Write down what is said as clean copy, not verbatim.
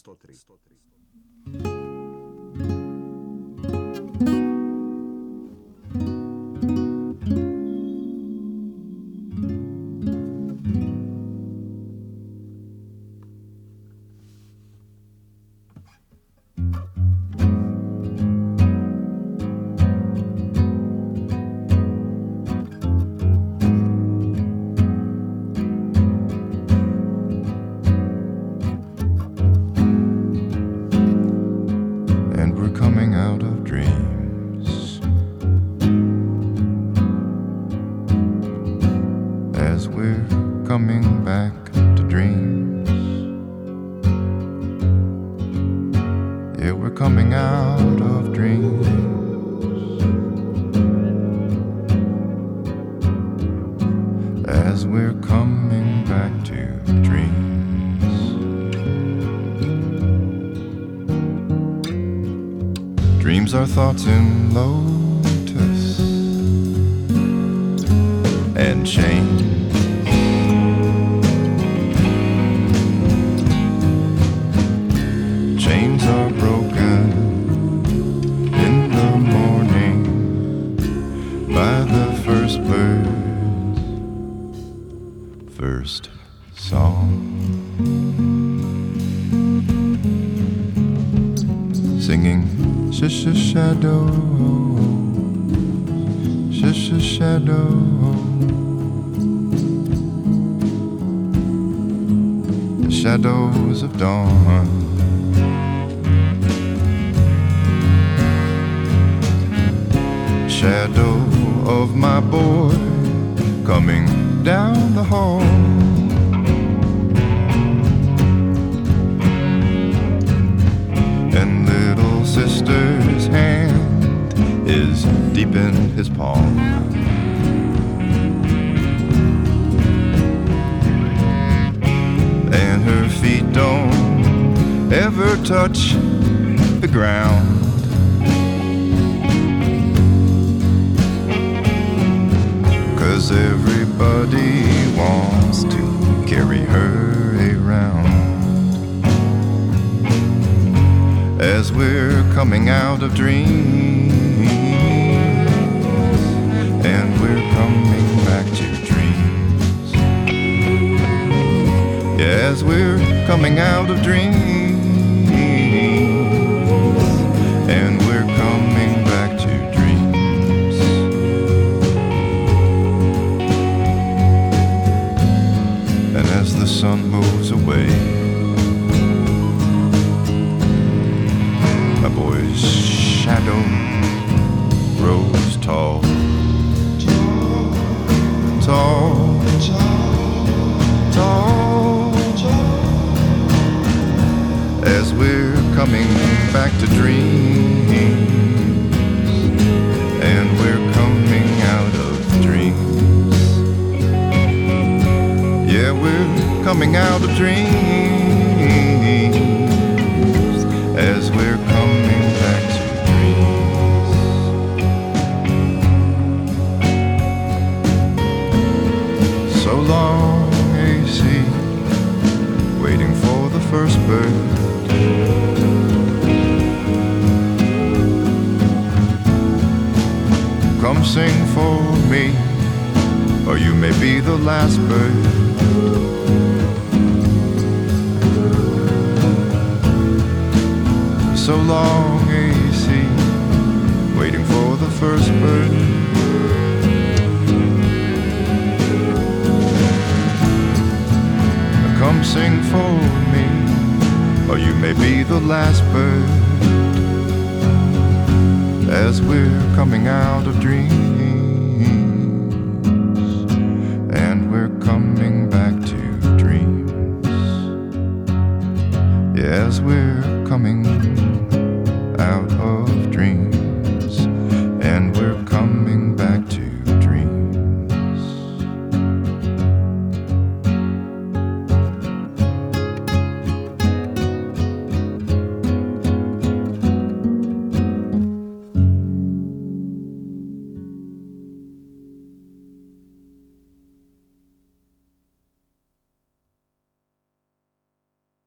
And we're coming out of dreams as we're coming back to dreams. Yeah, we're coming out of dreams as we're coming back to dreams. Dreams are thoughts in lotus and chains. Chains are broken in the morning by the first bird's first song. Singing shadow, shadow. The shadows of dawn. Shadow of my boy coming down the hall. And little sister's hand is deep in his palm. And her feet don't ever touch the ground. Cause everybody wants to carry her around. As we're coming out of dreams, and we're coming back to dreams. Yeah, as we're coming out of dreams, and we're coming back to dreams. And as the sun moves away, my boy's shadow grows tall, tall, tall, as we're coming back to dreams, and we're coming out of dreams. Yeah, we're coming out of dreams as we're coming back to dreams. So long, AC, waiting for the first bird. Come sing for me, or you may be the last bird. So long, AC, waiting for the first bird. Come sing for me, or you may be the last bird. As we're coming out of dreams, and we're coming back to dreams. Yeah, as we're coming out of dreams, and we're